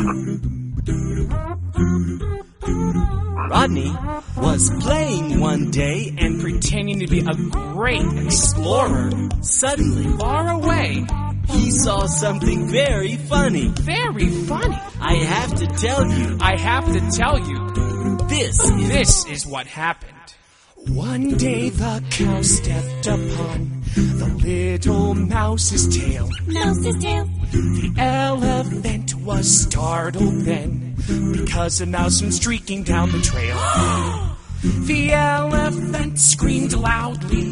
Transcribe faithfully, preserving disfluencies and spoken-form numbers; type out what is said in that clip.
Rodney was playing one day and pretending to be a great explorer. Suddenly, Far away. he saw something very funny. Very funny. I have to tell you, I have to tell you, this is... this is what happened. One day the cow stepped upon the little mouse's tail. Mouse's tail. The elephant was startled then, because a mouse went streaking down the trail. The elephant screamed loudly.